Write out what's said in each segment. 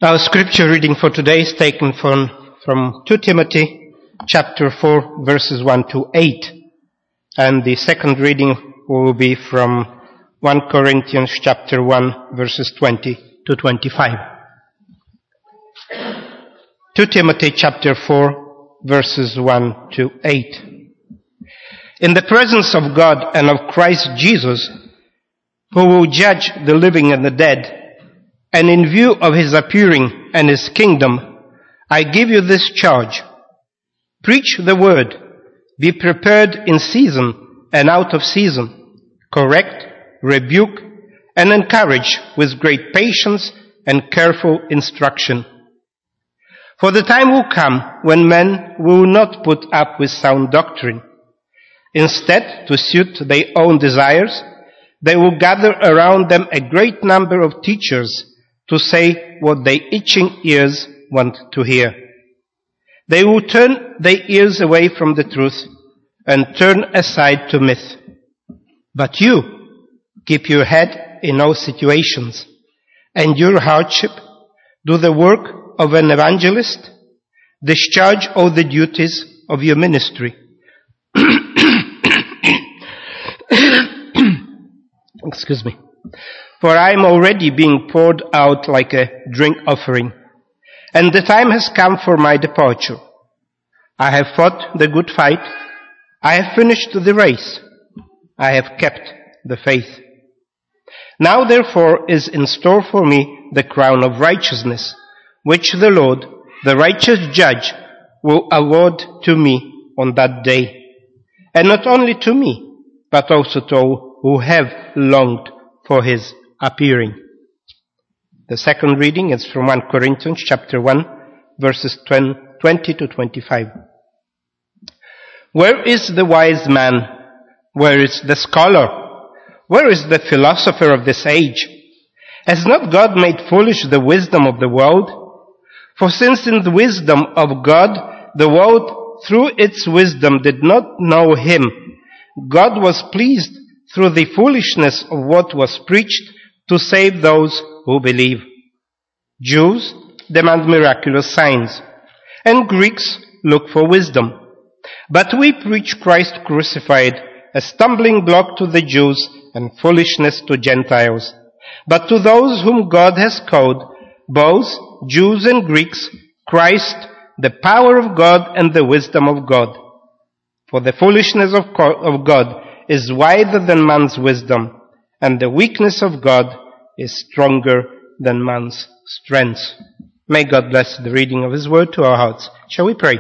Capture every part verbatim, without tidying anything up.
Our scripture reading for today is taken from, from Second Timothy chapter four verses one to eight. And the second reading will be from First Corinthians chapter one verses twenty to twenty-five. Second Timothy chapter four verses one to eight. In the presence of God and of Christ Jesus, who will judge the living and the dead, and in view of his appearing and his kingdom, I give you this charge. Preach the word. Be prepared in season and out of season. Correct, rebuke, and encourage with great patience and careful instruction. For the time will come when men will not put up with sound doctrine. Instead, to suit their own desires, they will gather around them a great number of teachers to say what their itching ears want to hear. They will turn their ears away from the truth and turn aside to myth. But you, keep your head in all situations, endure hardship, do the work of an evangelist, discharge all the duties of your ministry. Excuse me. For I am already being poured out like a drink offering, and the time has come for my departure. I have fought the good fight. I have finished the race. I have kept the faith. Now therefore is in store for me the crown of righteousness, which the Lord, the righteous judge, will award to me on that day. And not only to me, but also to all who have longed for his appearing. The second reading is from First Corinthians chapter one, verses twenty to twenty-five. Where is the wise man? Where is the scholar? Where is the philosopher of this age? Has not God made foolish the wisdom of the world? For since in the wisdom of God, the world through its wisdom did not know him, God was pleased through the foolishness of what was preached to save those who believe. Jews demand miraculous signs, and Greeks look for wisdom. But we preach Christ crucified, a stumbling block to the Jews and foolishness to Gentiles. But to those whom God has called, both Jews and Greeks, Christ, the power of God and the wisdom of God. For the foolishness of God is wider than man's wisdom, and the weakness of God is stronger than man's strength. May God bless the reading of his word to our hearts. Shall we pray?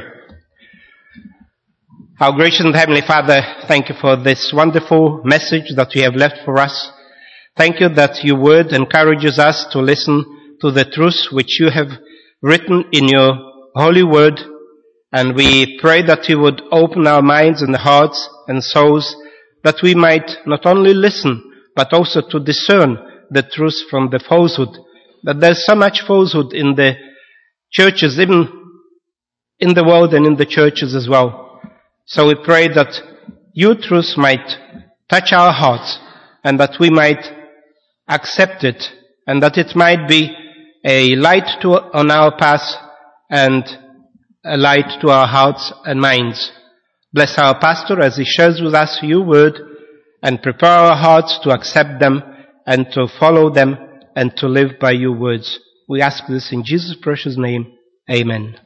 Our gracious and heavenly Father, thank you for this wonderful message that you have left for us. Thank you that your word encourages us to listen to the truths which you have written in your holy word. And we pray that you would open our minds and hearts and souls, that we might not only listen, but also to discern the truth from the falsehood. That there's so much falsehood in the churches, even in the world and in the churches as well. So we pray that your truth might touch our hearts, and that we might accept it, and that it might be a light to, on our path, and a light to our hearts and minds. Bless our pastor as he shares with us your word, and prepare our hearts to accept them and to follow them and to live by your words. We ask this in Jesus' precious name. Amen.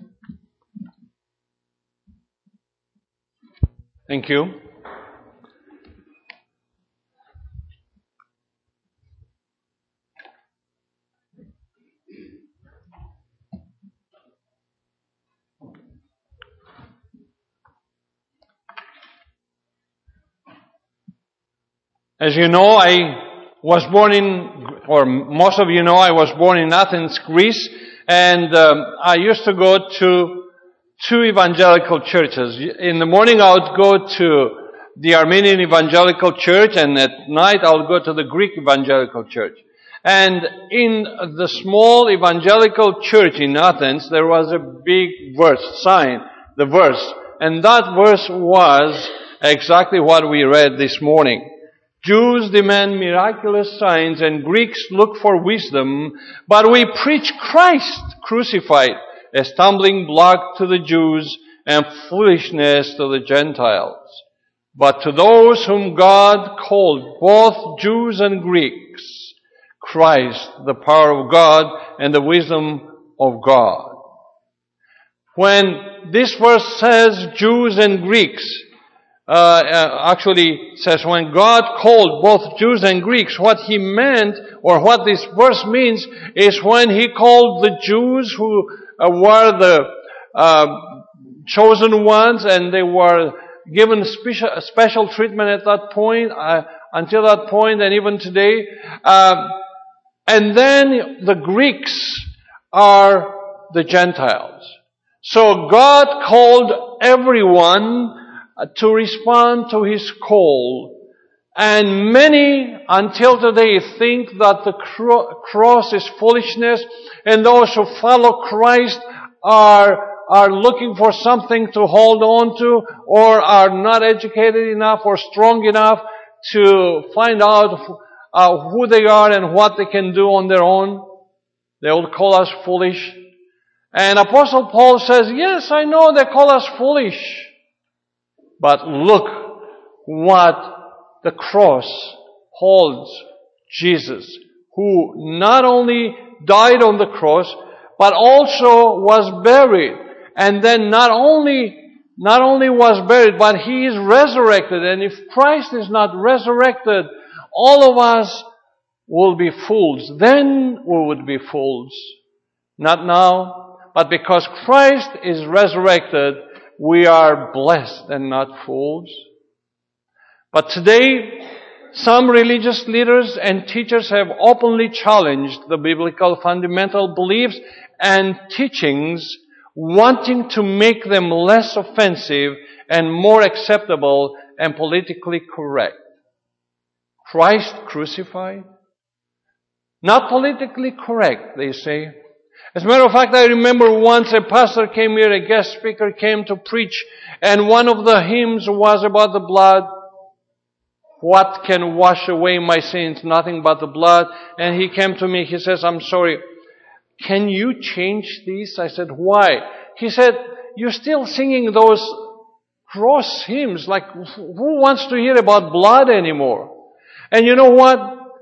Thank you. As you know, I was born in, or most of you know, I was born in Athens, Greece, and um, I used to go to two evangelical churches. In the morning I would go to the Armenian Evangelical Church, and at night I would go to the Greek Evangelical Church. And in the small evangelical church in Athens, there was a big verse, sign, the verse, and that verse was exactly what we read this morning. Jews demand miraculous signs and Greeks look for wisdom, but we preach Christ, crucified, a stumbling block to the Jews and foolishness to the Gentiles. But to those whom God called, both Jews and Greeks, Christ, the power of God and the wisdom of God. When this verse says Jews and Greeks, uh, uh, actually says when God called both Jews and Greeks, what He meant, or what this verse means, is when He called the Jews who uh, were the uh, chosen ones, and they were given special, special treatment at that point, uh, until that point, and even today. Uh, and then the Greeks are the Gentiles. So God called everyone to respond to His call. And many, until today, think that the cro- cross is foolishness, and those who follow Christ are are looking for something to hold on to, or are not educated enough or strong enough to find out uh, who they are and what they can do on their own. They will call us foolish. And Apostle Paul says, yes, I know they call us foolish. But look what the cross holds. Jesus, who not only died on the cross, but also was buried. And then not only, not only was buried, but He is resurrected. And if Christ is not resurrected, all of us will be fools. Then we would be fools. Not now, but because Christ is resurrected, we are blessed and not fools. But today, some religious leaders and teachers have openly challenged the biblical fundamental beliefs and teachings, wanting to make them less offensive and more acceptable and politically correct. Christ crucified? Not politically correct, they say. As a matter of fact, I remember once a pastor came here, a guest speaker came to preach, and one of the hymns was about the blood. What can wash away my sins? Nothing but the blood. And he came to me, he says, I'm sorry, can you change these? I said, why? He said, you're still singing those cross hymns. Like, who wants to hear about blood anymore? And you know what?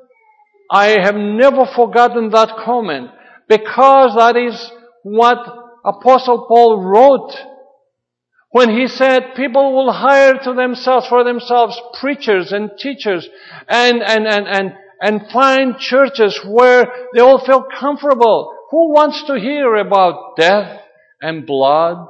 I have never forgotten that comment, because that is what Apostle Paul wrote when he said people will hire to themselves, for themselves, preachers and teachers and, and, and, and, and find churches where they all feel comfortable. Who wants to hear about death and blood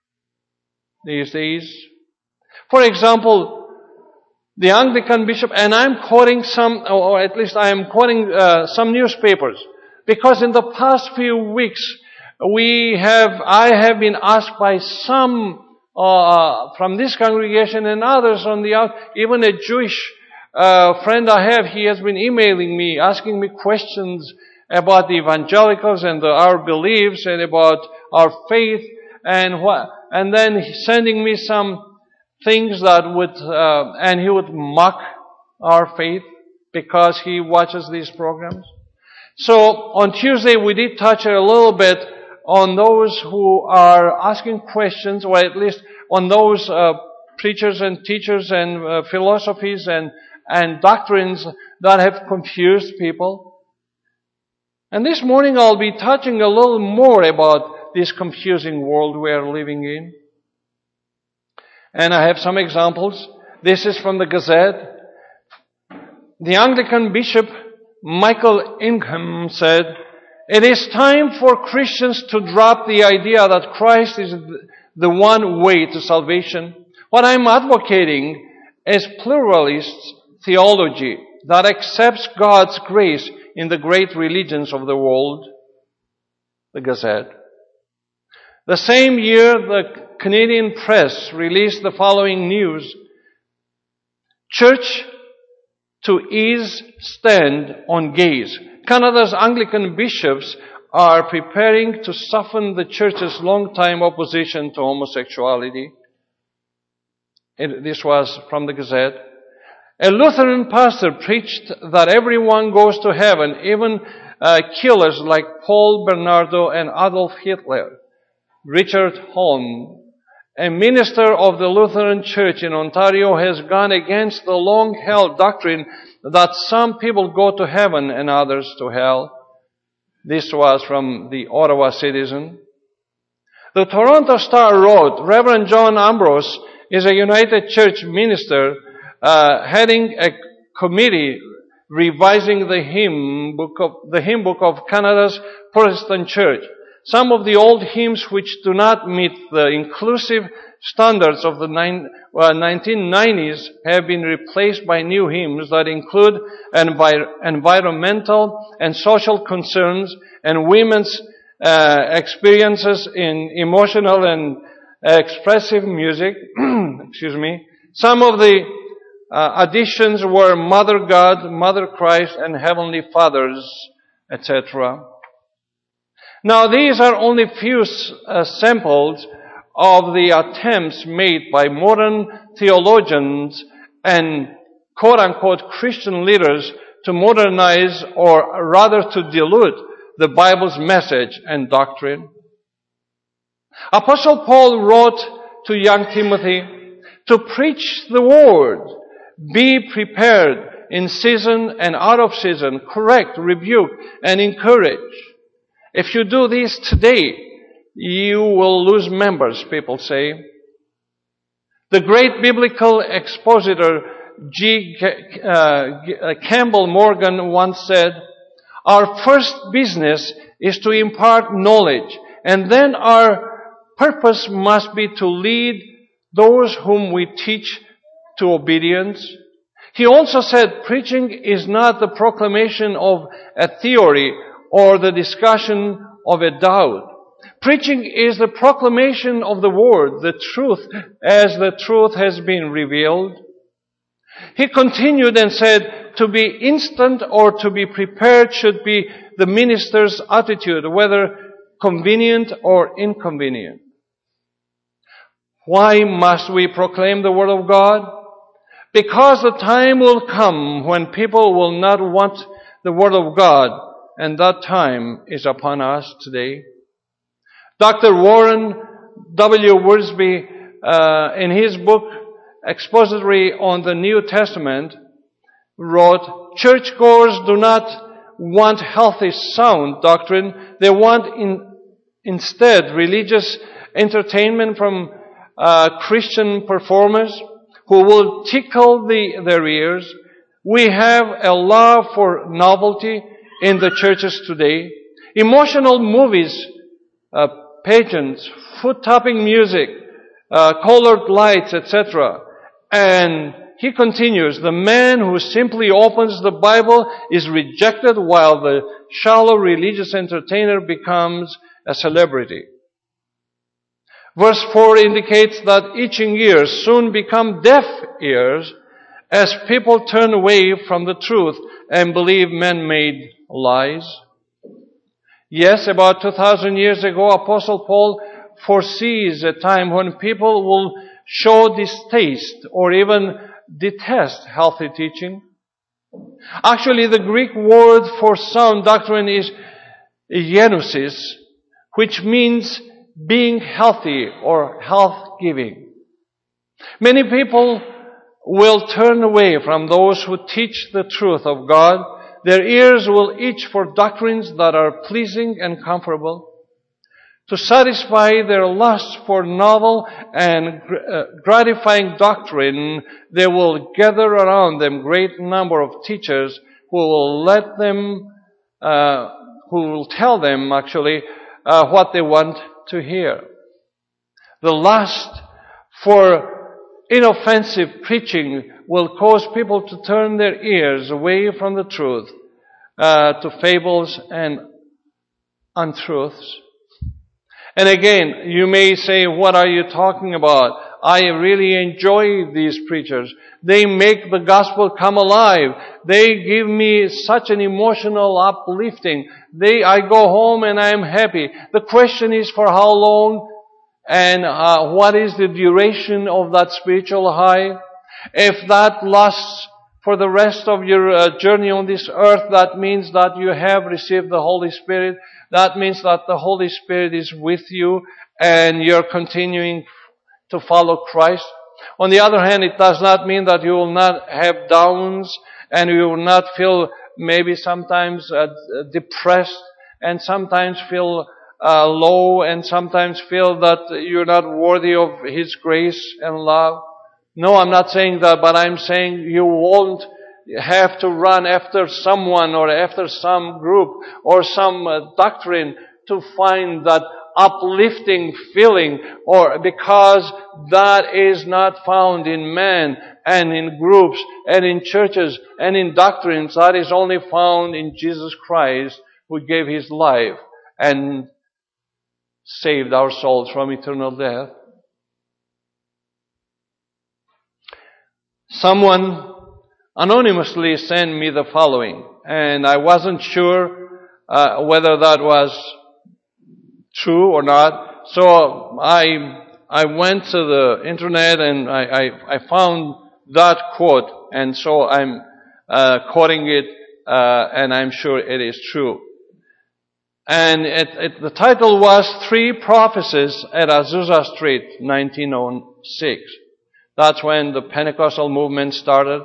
these days? For example, the Anglican bishop, and I'm quoting some, or at least I am quoting uh, some newspapers, because in the past few weeks, we have, I have been asked by some uh, from this congregation and others on the out, even a Jewish uh, friend I have, he has been emailing me, asking me questions about the evangelicals and the, our beliefs and about our faith, and what, and then sending me some things that would, uh, and he would mock our faith because he watches these programs. So on Tuesday we did touch a little bit on those who are asking questions, or at least on those uh, preachers and teachers and uh, philosophies and, and doctrines that have confused people. And this morning I'll be touching a little more about this confusing world we are living in. And I have some examples. This is from the Gazette. The Anglican Bishop Michael Ingham said, "It is time for Christians to drop the idea that Christ is the one way to salvation. What I'm advocating is pluralist theology that accepts God's grace in the great religions of the world." The Gazette. The same year, the Canadian Press released the following news. Church to ease stand on gays. Canada's Anglican bishops are preparing to soften the church's long-time opposition to homosexuality. It, this was from the Gazette. A Lutheran pastor preached that everyone goes to heaven, even uh, killers like Paul Bernardo and Adolf Hitler. Richard Holm, a minister of the Lutheran Church in Ontario, has gone against the long-held doctrine that some people go to heaven and others to hell. This was from the Ottawa Citizen. The Toronto Star wrote, Reverend John Ambrose is a United Church minister uh, heading a committee revising the hymn book of the hymn book of Canada's Protestant Church. Some of the old hymns which do not meet the inclusive standards of the nine, uh, nineteen nineties have been replaced by new hymns that include envir- environmental and social concerns and women's uh, experiences in emotional and uh, expressive music. Excuse me. Some of the uh, additions were Mother God, Mother Christ, and Heavenly Fathers, et cetera. Now, these are only few uh, samples of the attempts made by modern theologians and quote-unquote Christian leaders to modernize or rather to dilute the Bible's message and doctrine. Apostle Paul wrote to young Timothy to preach the word, be prepared in season and out of season, correct, rebuke, and encourage. If you do this today, you will lose members, people say. The great biblical expositor G. Uh, Campbell Morgan once said, our first business is to impart knowledge, and then our purpose must be to lead those whom we teach to obedience. He also said, preaching is not the proclamation of a theory or the discussion of a doubt. Preaching is the proclamation of the word, the truth, as the truth has been revealed. He continued and said, to be instant or to be prepared should be the minister's attitude, whether convenient or inconvenient. Why must we proclaim the word of God? Because the time will come when people will not want the word of God, and that time is upon us today. Doctor Warren W. Wiersbe, uh, in his book, Expository on the New Testament, wrote, churchgoers do not want healthy, sound doctrine. They want in, instead religious entertainment from uh, Christian performers who will tickle the, their ears. We have a love for novelty in the churches today. Emotional movies, uh, pageants, foot-tapping music, uh, colored lights, et cetera. And he continues, the man who simply opens the Bible is rejected while the shallow religious entertainer becomes a celebrity. Verse four indicates that itching ears soon become deaf ears as people turn away from the truth and believe man-made lies. Yes, about two thousand years ago, Apostle Paul foresees a time when people will show distaste or even detest healthy teaching. Actually, the Greek word for sound doctrine is genosis, which means being healthy or health-giving. Many people will turn away from those who teach the truth of God. Their ears will itch for doctrines that are pleasing and comfortable. To satisfy their lust for novel and gratifying doctrine, they will gather around them great number of teachers who will let them, uh, who will tell them actually uh, what they want to hear. The lust for inoffensive preaching will cause people to turn their ears away from the truth uh, to fables and untruths. And again, you may say, what are you talking about? I really enjoy these preachers. They make the gospel come alive. They give me such an emotional uplifting. They, I go home and I am happy. The question is for how long and uh, what is the duration of that spiritual high? If that lasts for the rest of your uh, journey on this earth, that means that you have received the Holy Spirit. That means that the Holy Spirit is with you and you're continuing to follow Christ. On the other hand, it does not mean that you will not have downs and you will not feel maybe sometimes uh, depressed and sometimes feel uh, low and sometimes feel that you're not worthy of His grace and love. No, I'm not saying that, but I'm saying you won't have to run after someone or after some group or some uh, doctrine to find that uplifting feeling, or because that is not found in man and in groups and in churches and in doctrines. That is only found in Jesus Christ, who gave His life and saved our souls from eternal death. Someone anonymously sent me the following, and I wasn't sure uh, whether that was true or not. So I I went to the internet and I I, I found that quote, and so I'm uh, quoting it, uh, and I'm sure it is true. And it, it, the title was Three Prophecies at Azusa Street, nineteen oh six. That's when the Pentecostal movement started.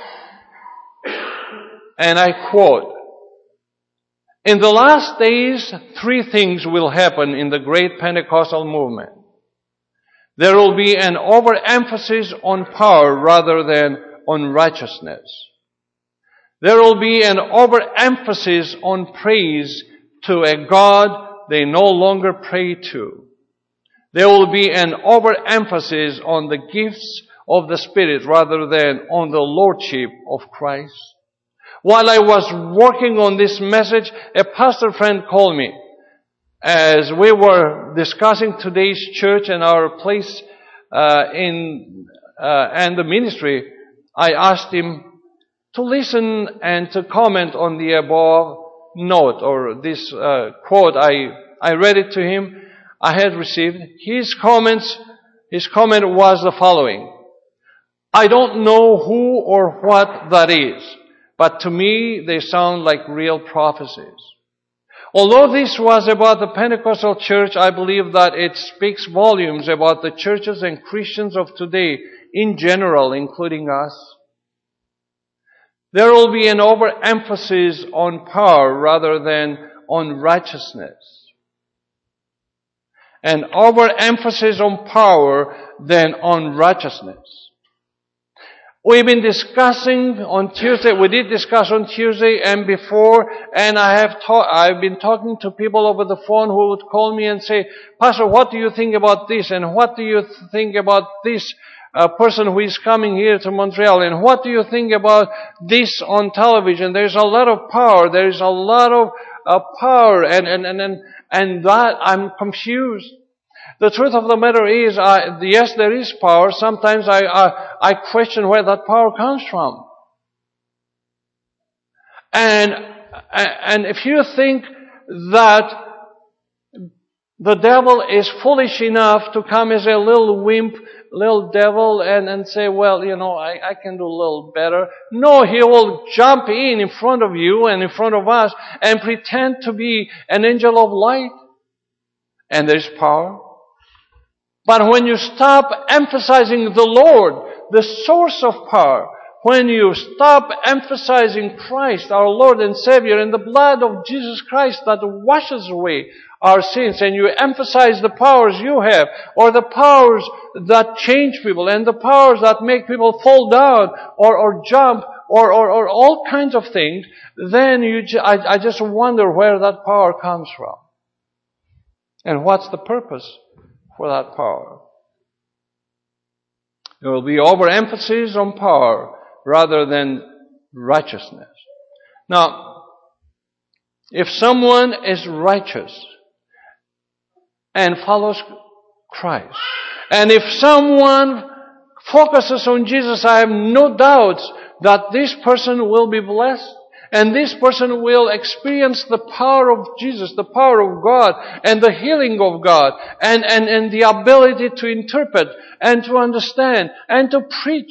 And I quote, "In the last days, three things will happen in the great Pentecostal movement. There will be an overemphasis on power rather than on righteousness. There will be an overemphasis on praise to a God they no longer pray to. There will be an overemphasis on the gifts of the Spirit rather than on the Lordship of Christ." While I was working on this message, a pastor friend called me. As we were discussing today's church and our place uh, in uh, and the ministry, I asked him to listen and to comment on the above note or this uh, quote. I I read it to him. I had received his comments. His comment was the following: "I don't know who or what that is, but to me they sound like real prophecies." Although this was about the Pentecostal church, I believe that it speaks volumes about the churches and Christians of today in general, including us. There will be an overemphasis on power rather than on righteousness. An overemphasis on power than on righteousness. We've been discussing on Tuesday, we did discuss on Tuesday and before, and I have ta- I've been talking to people over the phone who would call me and say, "Pastor, what do you think about this? And what do you th- think about this uh, person who is coming here to Montreal? And what do you think about this on television? There's a lot of power. There's a lot of uh, power, and, and, and, and, and that I'm confused." The truth of the matter is, I, yes, there is power. Sometimes I, I, I question where that power comes from. And, and if you think that the devil is foolish enough to come as a little wimp, little devil, and, and say, "Well, you know, I, I can do a little better." No, he will jump in in front of you and in front of us and pretend to be an angel of light. And there's power. But when you stop emphasizing the Lord, the source of power, when you stop emphasizing Christ, our Lord and Savior, and the blood of Jesus Christ that washes away our sins, and you emphasize the powers you have, or the powers that change people, and the powers that make people fall down, or, or jump, or, or, or all kinds of things, then you, ju- I, I just wonder where that power comes from. And what's the purpose for that power? There will be overemphasis on power rather than righteousness. Now, if someone is righteous and follows Christ, and if someone focuses on Jesus, I have no doubts that this person will be blessed. And this person will experience the power of Jesus, the power of God, and the healing of God, and, and, and the ability to interpret, and to understand, and to preach,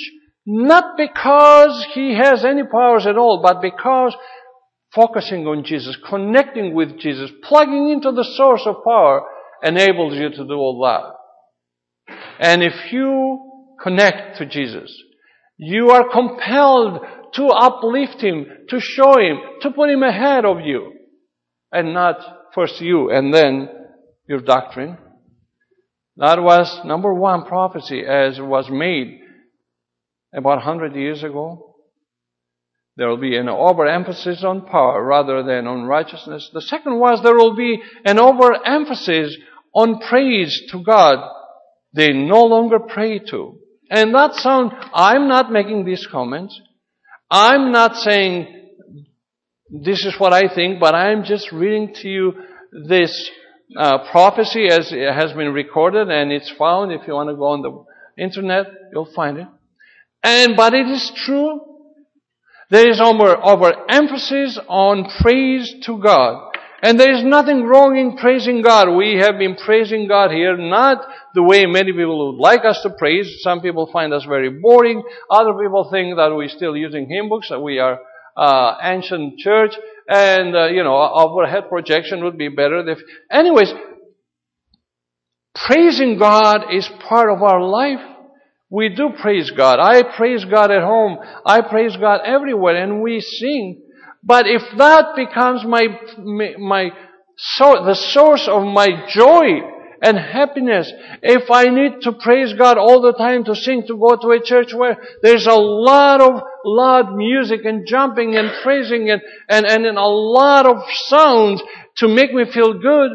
Not because he has any powers at all, but because focusing on Jesus, connecting with Jesus, plugging into the source of power enables you to do all that. And if you connect to Jesus, you are compelled to uplift Him, to show Him, to put Him ahead of you, and not first you and then your doctrine. That was number one prophecy as was made about one hundred years ago. There will be an overemphasis on power rather than on righteousness. The second was there will be an overemphasis on praise to God. They no longer pray to. And that sound, I'm not making these comments. I'm not saying this is what I think, but I'm just reading to you this uh, prophecy as it has been recorded, and it's found. If you want to go on the internet, you'll find it. And but it is true. There is over overemphasis on praise to God. And there is nothing wrong in praising God. We have been praising God here, not the way many people would like us to praise. Some people find us very boring. Other people think that we're still using hymn books, that we are uh, ancient church, and, uh, you know, overhead projection would be better. If, anyways, praising God is part of our life. We do praise God. I praise God at home. I praise God everywhere, and we sing. But if that becomes my, my, so, the source of my joy and happiness, if I need to praise God all the time, to sing, to go to a church where there's a lot of loud music and jumping and praising and, and, and a lot of sounds to make me feel good,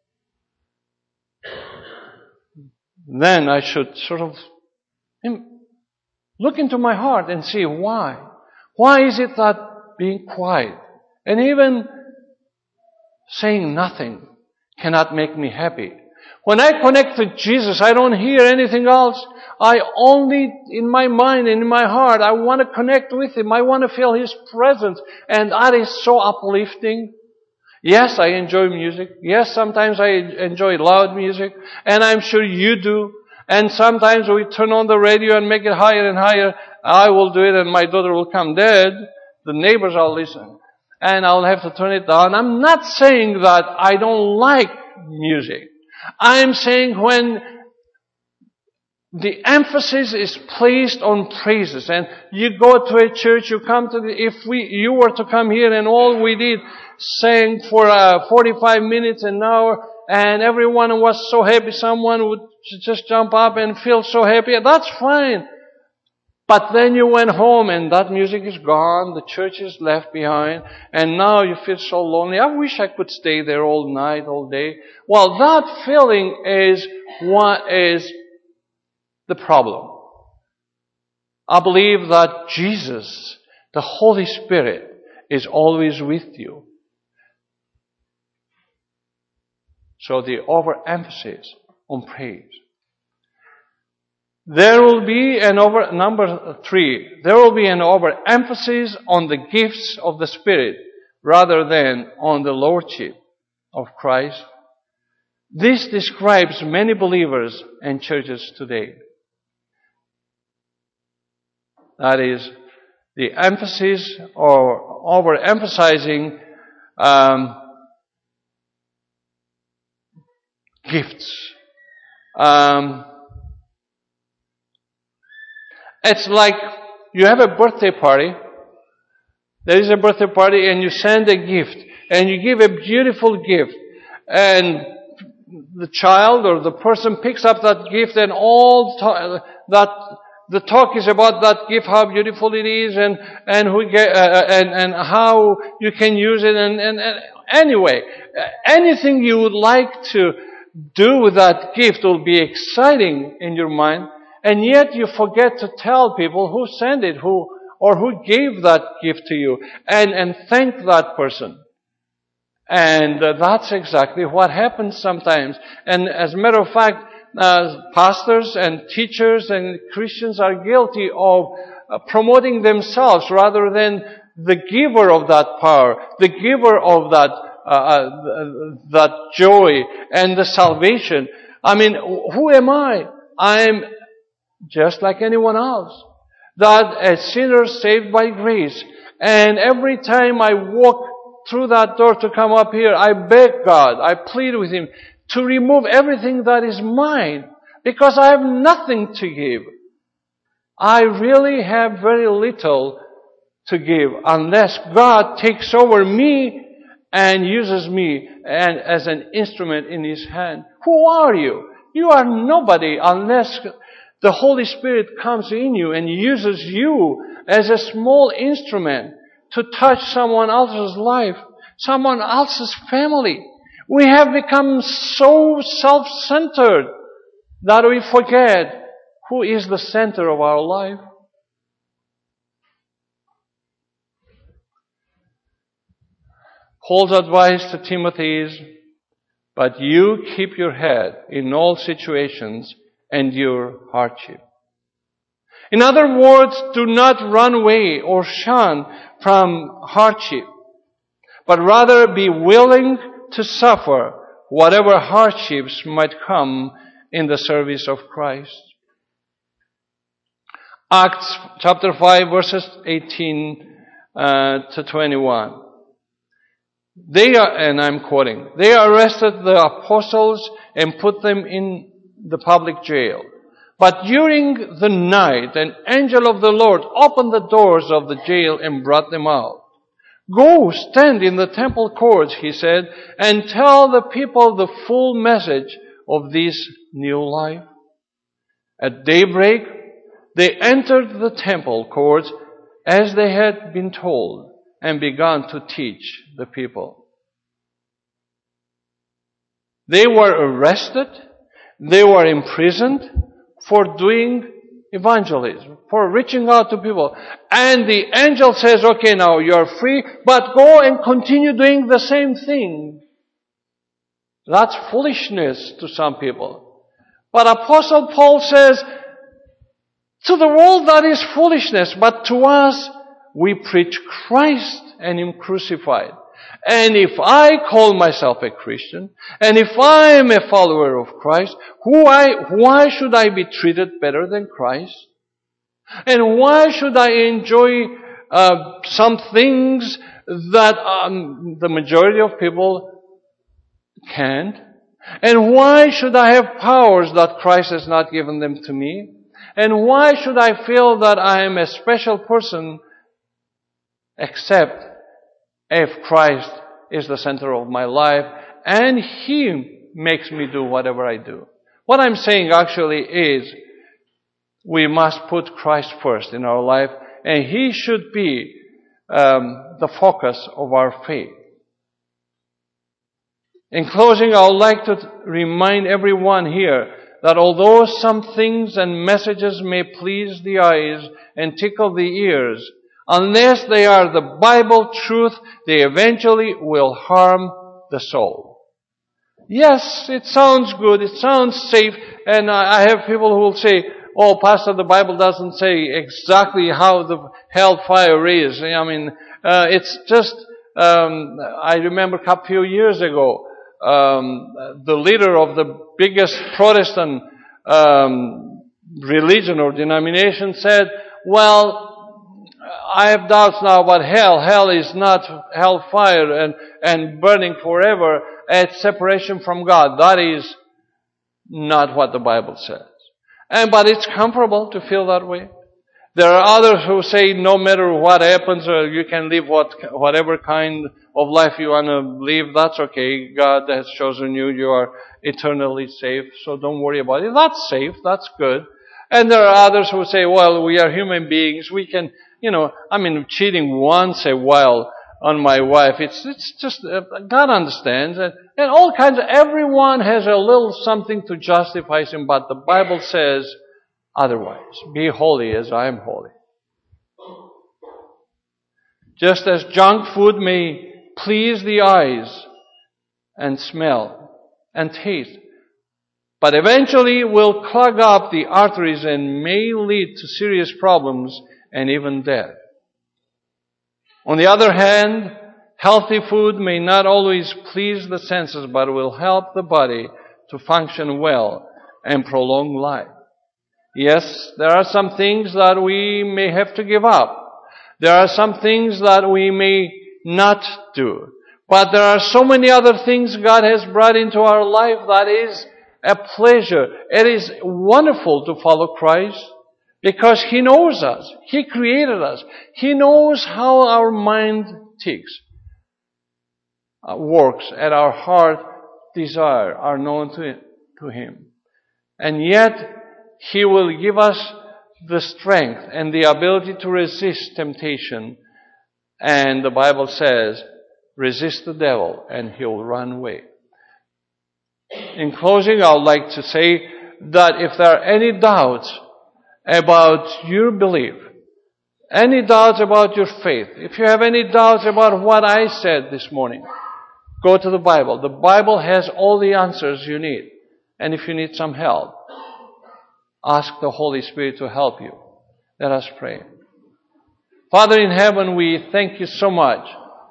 then I should sort of look into my heart and see why. Why is it that being quiet and even saying nothing cannot make me happy? When I connect to Jesus, I don't hear anything else. I only, in my mind and in my heart, I want to connect with Him. I want to feel His presence. And that is so uplifting. Yes, I enjoy music. Yes, sometimes I enjoy loud music. And I'm sure you do. And sometimes we turn on the radio and make it higher and higher. I will do it and my daughter will come dead. The neighbors will listen. And I'll have to turn it down. I'm not saying that I don't like music. I'm saying when the emphasis is placed on praises, and you go to a church, you come to the, if we, you were to come here and all we did sang for uh, forty-five minutes, an hour, and everyone was so happy, someone would just jump up and feel so happy, that's fine. But then you went home and that music is gone, the church is left behind, and now you feel so lonely. I wish I could stay there all night, all day. Well, that feeling is what is the problem. I believe that Jesus, the Holy Spirit, is always with you. So the overemphasis on praise. There will be an over, number three, there will be an overemphasis on the gifts of the Spirit rather than on the Lordship of Christ. This describes many believers and churches today. That is, the emphasis or overemphasizing um, gifts. Um, It's like you have a birthday party. There is a birthday party and you send a gift and you give a beautiful gift, and the child or the person picks up that gift and all to- that the talk is about that gift, how beautiful it is, and and who get, uh, and and how you can use it, and, and, and anyway, anything you would like to do with that gift will be exciting in your mind. And yet you forget to tell people who sent it, who, or who gave that gift to you, and, and thank that person. And uh, that's exactly what happens sometimes. And as a matter of fact, uh, pastors and teachers and Christians are guilty of uh, promoting themselves rather than the giver of that power, the giver of that, uh, uh, that joy and the salvation. I mean, who am I? I'm just like anyone else. that a sinner saved by grace. And every time I walk through that door to come up here, I beg God, I plead with Him to remove everything that is mine, because I have nothing to give. I really have very little to give unless God takes over me and uses me and as an instrument in His hand. Who are you? You are nobody unless the Holy Spirit comes in you and uses you as a small instrument to touch someone else's life, someone else's family. We have become so self-centered that we forget who is the center of our life. Paul's advice to Timothy is, but you keep your head in all situations, endure hardship. In other words, do not run away or shun from hardship, but rather be willing to suffer whatever hardships might come in the service of Christ. Acts chapter five, verses eighteen uh, to twenty-one. They are, and I'm quoting, they arrested the apostles and put them in the public jail. But during the night, an angel of the Lord opened the doors of the jail and brought them out. Go, stand in the temple courts, he said, and tell the people the full message of this new life. At daybreak, they entered the temple courts as they had been told and began to teach the people. They were arrested, they were imprisoned for doing evangelism, for reaching out to people. And the angel says, okay, now you're free, but go and continue doing the same thing. That's foolishness to some people. But Apostle Paul says, to the world that is foolishness, but to us, we preach Christ and Him crucified. And if I call myself a Christian, and if I am a follower of Christ, who I, why should I be treated better than Christ? And why should I enjoy uh, some things that um, the majority of people can't? And why should I have powers that Christ has not given them to me? And why should I feel that I am a special person except if Christ is the center of my life and He makes me do whatever I do? What I'm saying actually is we must put Christ first in our life, and He should be um, the focus of our faith. In closing, I would like to remind everyone here that although some things and messages may please the eyes and tickle the ears, unless they are the Bible truth, they eventually will harm the soul. Yes, it sounds good, it sounds safe, and I have people who will say, oh, Pastor, the Bible doesn't say exactly how the hellfire is. I mean, uh, it's just, um, I remember a couple of years ago, um, the leader of the biggest Protestant um, religion or denomination said, well, I have doubts now about hell. Hell is not hellfire and, and burning forever. It's separation from God. That is not what the Bible says. And, but it's comfortable to feel that way. There are others who say no matter what happens, or you can live what, whatever kind of life you want to live, that's okay. God has chosen you. You are eternally safe. So don't worry about it. That's safe. That's good. And there are others who say, well, we are human beings. We can, you know, I mean, cheating once a while on my wife, it's it's just, uh, God understands. And, and all kinds of, everyone has a little something to justify him, but the Bible says otherwise. Be holy as I am holy. Just as junk food may please the eyes and smell and taste, but eventually will clog up the arteries and may lead to serious problems and even death. On the other hand, healthy food may not always please the senses, but will help the body to function well and prolong life. Yes, there are some things that we may have to give up. There are some things that we may not do. But there are so many other things God has brought into our life that is a pleasure. It is wonderful to follow Christ because He knows us. He created us. He knows how our mind ticks, uh, works, and our heart desire are known to, to Him. And yet, He will give us the strength and the ability to resist temptation. And the Bible says, resist the devil and he'll run away. In closing, I would like to say that if there are any doubts about your belief, any doubts about your faith, if you have any doubts about what I said this morning, go to the Bible. The Bible has all the answers you need. And if you need some help, ask the Holy Spirit to help you. Let us pray. Father in heaven, we thank you so much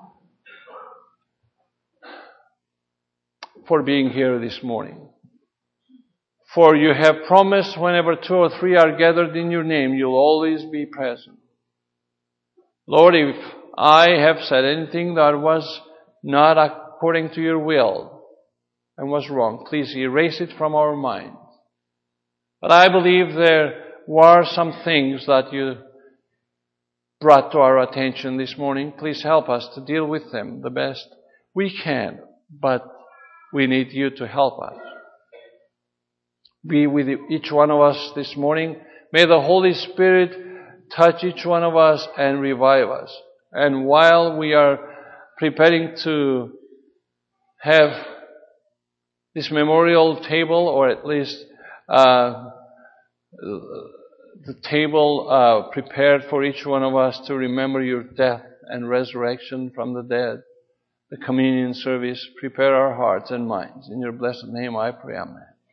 for being here this morning. For you have promised whenever two or three are gathered in your name, you'll always be present. Lord, if I have said anything that was not according to your will and was wrong, please erase it from our minds. But I believe there were some things that you brought to our attention this morning. Please help us to deal with them the best we can, but we need you to help us. Be with each one of us this morning. May the Holy Spirit touch each one of us and revive us. And while we are preparing to have this memorial table, or at least uh, the table uh, prepared for each one of us to remember your death and resurrection from the dead, the communion service, prepare our hearts and minds. In your blessed name I pray, amen.